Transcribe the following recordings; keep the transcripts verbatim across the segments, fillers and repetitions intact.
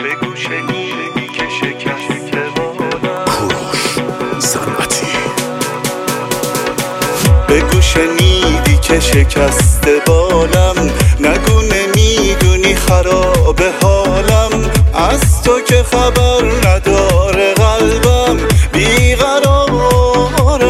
بگو شنیدی که شکسته بالم. کوروش صنعتی. بگو شنیدی که شکسته بالم، نگو نمیدونی خراب حالم. از تو که خبر نداره قلبم بیقراره.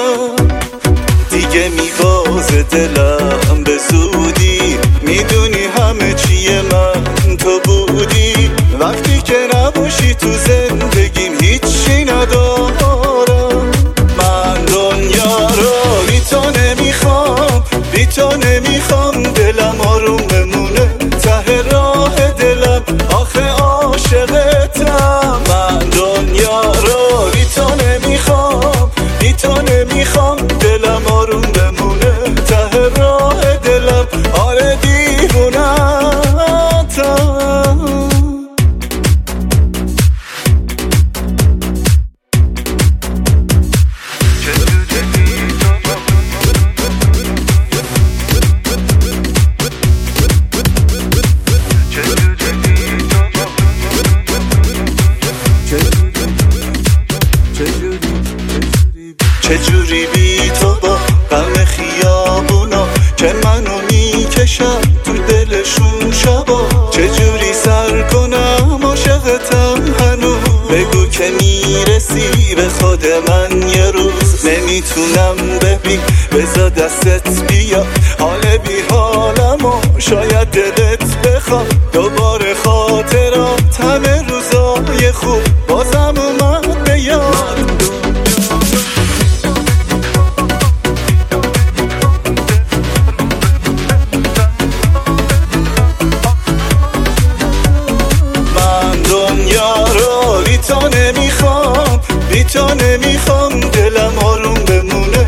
دیگه میبازه دلم به زودی، میدونی همه چیه من تو بودی. وقتی که نباشی تو زندگیم هیچی ندارم. من دنیا رو بی تو نمیخوام، بی تو نمیخوام. دلم آروم بمونه ته راه دلم، آخه عاشقتم. من دنیا رو بی تو نمیخوام، بی تو نمیخوام. دلم آروم بمونه ته راه دلم، آره دیوونتم. چجوری بی تو با غم خیابونا که منو میکشم تو دلشون شبا. چجوری سر کنم عاشقتم هنوز. بگو که میرسی به خود من یه روز. نمیتونم ببین بذار دستت بیا، حال بی حالمو شاید دلت بخواد. دوباره خاطرات همه روزای خوب بازم اومد به یاد. بی تو نمیخوام، بی تو نمیخوام. دلم آروم بمونه